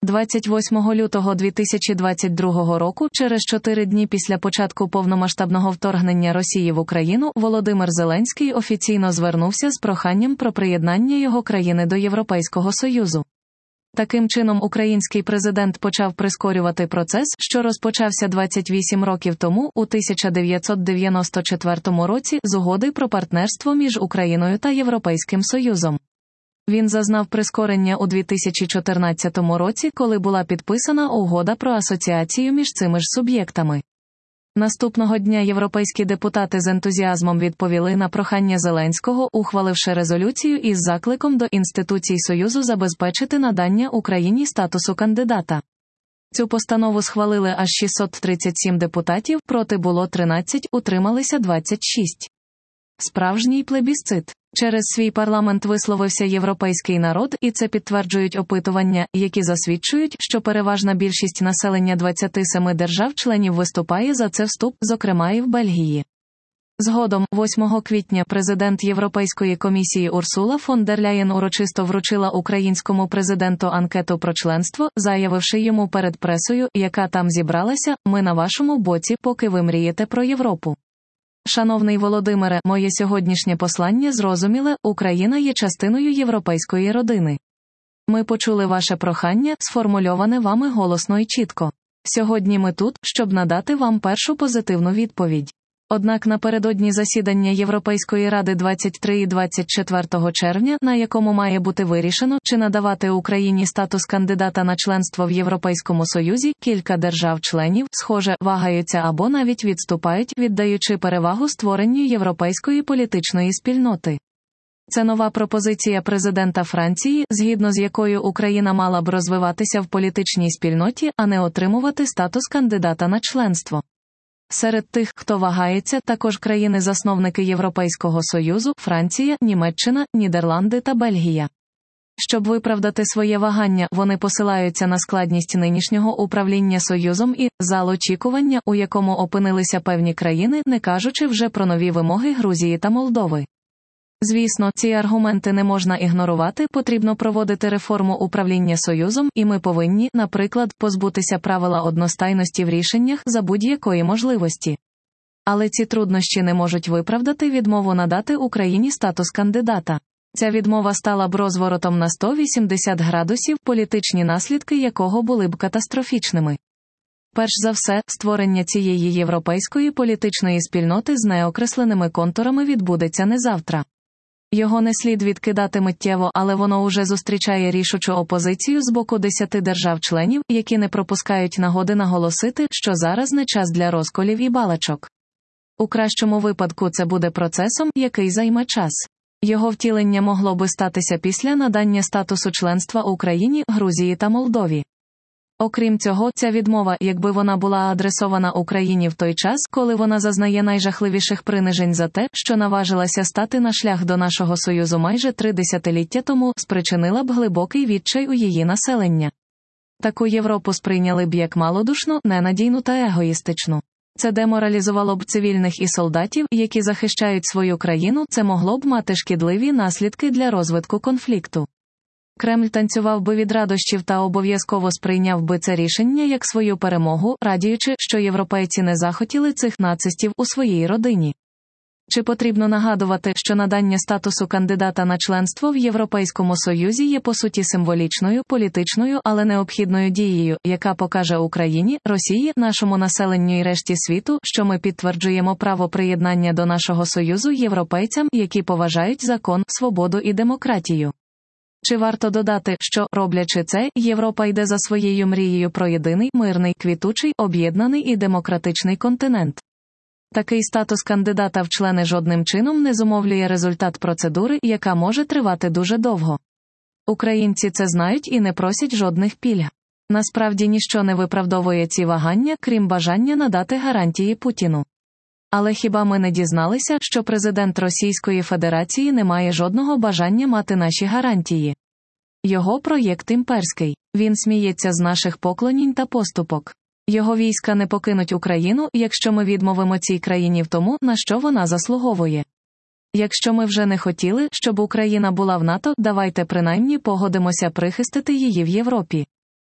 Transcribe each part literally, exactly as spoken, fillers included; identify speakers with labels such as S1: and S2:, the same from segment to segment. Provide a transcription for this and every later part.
S1: двадцять восьмого лютого дві тисячі двадцять другого року, через чотири дні після початку повномасштабного вторгнення Росії в Україну, Володимир Зеленський офіційно звернувся з проханням про приєднання його країни до Європейського Союзу. Таким чином, український президент почав прискорювати процес, що розпочався двадцять вісім років тому, у тисяча дев'ятсот дев'яносто четвертому році, з угоди про партнерство між Україною та Європейським Союзом. Він зазнав прискорення у дві тисячі чотирнадцятому році, коли була підписана угода про асоціацію між цими ж суб'єктами. Наступного дня європейські депутати з ентузіазмом відповіли на прохання Зеленського, ухваливши резолюцію із закликом до інституцій Союзу забезпечити надання Україні статусу кандидата. Цю постанову схвалили аж шістсот тридцять сім депутатів, проти було тринадцять, утрималися двадцять шість. Справжній плебісцит. Через свій парламент висловився європейський народ, і це підтверджують опитування, які засвідчують, що переважна більшість населення двадцяти семи держав-членів виступає за це вступ, зокрема і в Бельгії. Згодом, восьмого квітня, президент Європейської комісії Урсула фон дер Ляєн урочисто вручила українському президенту анкету про членство, заявивши йому перед пресою, яка там зібралася: «Ми на вашому боці, поки ви мрієте про Європу». Шановний Володимире, моє сьогоднішнє послання зрозуміле: Україна є частиною європейської родини. Ми почули ваше прохання, сформульоване вами голосно і чітко. Сьогодні ми тут, щоб надати вам першу позитивну відповідь. Однак напередодні засідання Європейської ради двадцять третього і двадцять четвертого червня, на якому має бути вирішено, чи надавати Україні статус кандидата на членство в Європейському Союзі, кілька держав-членів, схоже, вагаються або навіть відступають, віддаючи перевагу створенню європейської політичної спільноти. Це нова пропозиція президента Франції, згідно з якою Україна мала б розвиватися в політичній спільноті, а не отримувати статус кандидата на членство. Серед тих, хто вагається, також країни-засновники Європейського Союзу, Франція, Німеччина, Нідерланди та Бельгія. Щоб виправдати своє вагання, вони посилаються на складність нинішнього управління Союзом і зал очікування, у якому опинилися певні країни, не кажучи вже про нові вимоги Грузії та Молдови. Звісно, ці аргументи не можна ігнорувати, потрібно проводити реформу управління Союзом, і ми повинні, наприклад, позбутися правила одностайності в рішеннях за будь-якої можливості. Але ці труднощі не можуть виправдати відмову надати Україні статус кандидата. Ця відмова стала б розворотом на сто вісімдесят градусів, політичні наслідки якого були б катастрофічними. Перш за все, створення цієї європейської політичної спільноти з неокресленими контурами відбудеться не завтра. Його не слід відкидати миттєво, але воно уже зустрічає рішучу опозицію з боку десяти держав-членів, які не пропускають нагоди наголосити, що зараз не час для розколів і балачок. У кращому випадку це буде процесом, який займе час. Його втілення могло би статися після надання статусу членства Україні, Грузії та Молдові. Окрім цього, ця відмова, якби вона була адресована Україні в той час, коли вона зазнає найжахливіших принижень за те, що наважилася стати на шлях до нашого Союзу майже три десятиліття тому, спричинила б глибокий відчай у її населення. Таку Європу сприйняли б як малодушну, ненадійну та егоїстичну. Це деморалізувало б цивільних і солдатів, які захищають свою країну, це могло б мати шкідливі наслідки для розвитку конфлікту. Кремль танцював би від радощів та обов'язково сприйняв би це рішення як свою перемогу, радіючи, що європейці не захотіли цих нацистів у своїй родині. Чи потрібно нагадувати, що надання статусу кандидата на членство в Європейському Союзі є по суті символічною, політичною, але необхідною дією, яка покаже Україні, Росії, нашому населенню і решті світу, що ми підтверджуємо право приєднання до нашого Союзу європейцям, які поважають закон, свободу і демократію. Чи варто додати, що, роблячи це, Європа йде за своєю мрією про єдиний, мирний, квітучий, об'єднаний і демократичний континент? Такий статус кандидата в члени жодним чином не зумовлює результат процедури, яка може тривати дуже довго. Українці це знають і не просять жодних пільг. Насправді ніщо не виправдовує ці вагання, крім бажання надати гарантії Путіну. Але хіба ми не дізналися, що президент Російської Федерації не має жодного бажання мати наші гарантії? Його проєкт імперський. Він сміється з наших поклонінь та поступок. Його війська не покинуть Україну, якщо ми відмовимо цій країні в тому, на що вона заслуговує. Якщо ми вже не хотіли, щоб Україна була в НАТО, давайте принаймні погодимося прихистити її в Європі.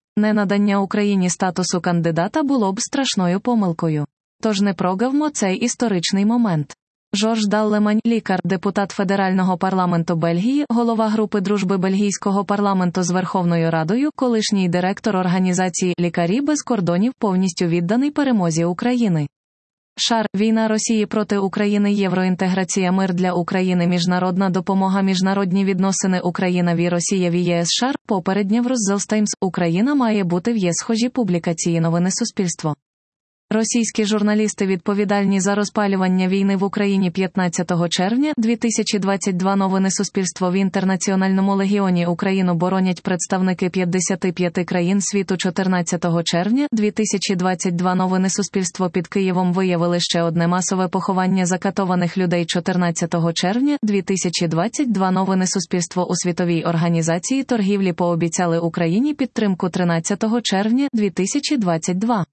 S1: Ненадання Україні статусу кандидата було б страшною помилкою. Тож не прогавмо цей історичний момент. Жорж Даллемань, лікар, депутат Федерального парламенту Бельгії, голова групи дружби бельгійського парламенту з Верховною Радою, колишній директор організації «Лікарі без кордонів», повністю відданий перемозі України. Шар. Війна Росії проти України. Євроінтеграція. Мир для України. Міжнародна допомога. Міжнародні відносини. Україна ві Росія ві ЄС. Шар. Попереднє в Роздзелстаймс. Україна має бути в ЄС. Схожі публікації. Новини Суспільство. Російські журналісти відповідальні за розпалювання війни в Україні. П'ятнадцятого червня дві тисячі двадцять два. Новини Суспільство. В Інтернаціональному легіоні Україну боронять представники п'ятдесят п'ять країн світу. Чотирнадцятого червня дві тисячі двадцять два. Новини Суспільство. Під Києвом виявили ще одне масове поховання закатованих людей. Чотирнадцятого червня дві тисячі двадцять два. Новини Суспільство. У Світовій організації торгівлі пообіцяли Україні підтримку. Тринадцятого червня дві тисячі двадцять два.